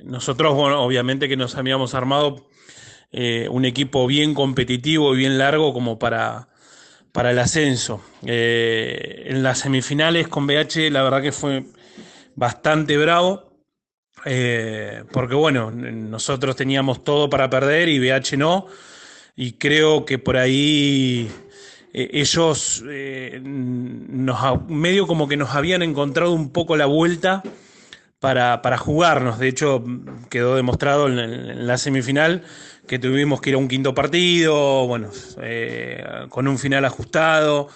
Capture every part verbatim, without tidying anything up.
nosotros, bueno, obviamente que nos habíamos armado eh, un equipo bien competitivo y bien largo como para, para el ascenso. Eh, en las semifinales con B H la verdad que fue bastante bravo, eh, porque bueno, nosotros teníamos todo para perder y B H no, y creo que por ahí eh, ellos eh, nos, medio como que nos habían encontrado un poco la vuelta para, para jugarnos. De hecho, quedó demostrado en, en la semifinal que tuvimos que ir a un quinto partido, bueno, eh, con un final ajustado.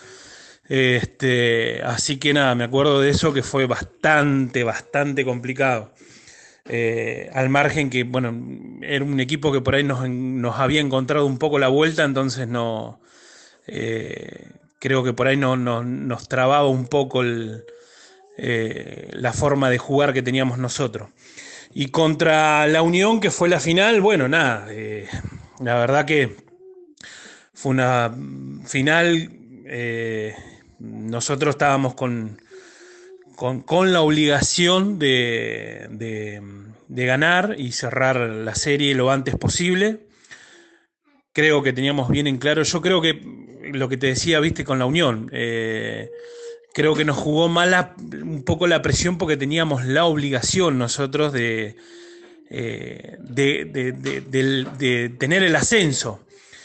Este, así que nada, me acuerdo de eso que fue bastante, bastante complicado. Eh, al margen que, bueno, era un equipo que por ahí nos, nos había encontrado un poco la vuelta, entonces no, eh, creo que por ahí no, no, nos trababa un poco el, eh, la forma de jugar que teníamos nosotros. Y contra la Unión, que fue la final, bueno, nada, eh, la verdad que fue una final, eh, nosotros estábamos con, con, con la obligación de, de, de ganar y cerrar la serie lo antes posible. Creo que teníamos bien en claro, yo creo que lo que te decía, viste, con la Unión, eh, creo que nos jugó mala un poco la presión porque teníamos la obligación nosotros de, eh, de, de, de, de, de tener el ascenso.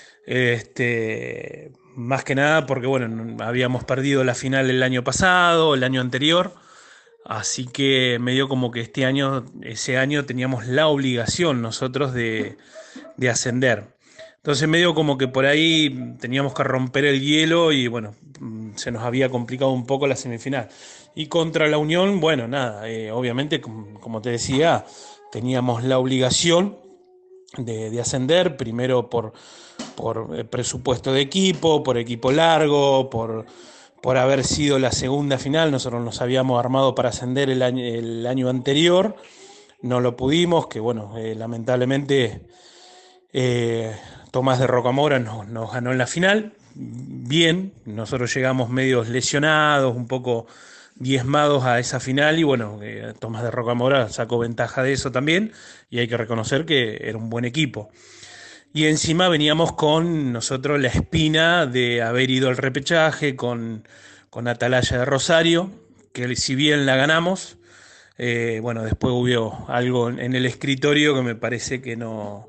Este, más que nada porque, bueno, habíamos perdido la final el año pasado, el año anterior, así que medio como que este año, ese año teníamos la obligación nosotros de, de ascender. Entonces medio como que por ahí teníamos que romper el hielo y bueno, se nos había complicado un poco la semifinal. Y contra la Unión, bueno, nada, eh, obviamente, como, como te decía, teníamos la obligación de, de ascender, primero por, por presupuesto de equipo, por equipo largo, por, por haber sido la segunda final. Nosotros nos habíamos armado para ascender el año, el año anterior, no lo pudimos, que bueno, eh, lamentablemente eh, Tomás de Rocamora nos, nos ganó en la final. Bien, nosotros llegamos medios lesionados, un poco diezmados a esa final y bueno, eh, Tomás de Rocamora sacó ventaja de eso también y hay que reconocer que era un buen equipo. Y encima veníamos con nosotros la espina de haber ido al repechaje con, con Atalaya de Rosario, que si bien la ganamos, eh, bueno, después hubo algo en el escritorio que me parece que no,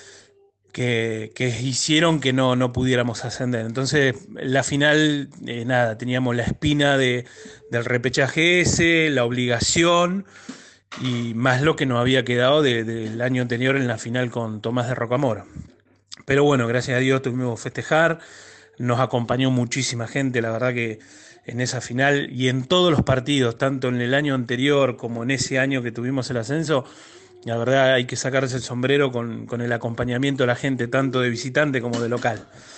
que, que hicieron que no, no pudiéramos ascender. Entonces, la final, eh, nada, teníamos la espina de, del repechaje ese, la obligación y más lo que nos había quedado de, del año anterior en la final con Tomás de Rocamora. Pero bueno, gracias a Dios tuvimos que festejar, nos acompañó muchísima gente, la verdad que en esa final y en todos los partidos, tanto en el año anterior como en ese año que tuvimos el ascenso, la verdad hay que sacarse el sombrero con, con el acompañamiento de la gente, tanto de visitante como de local.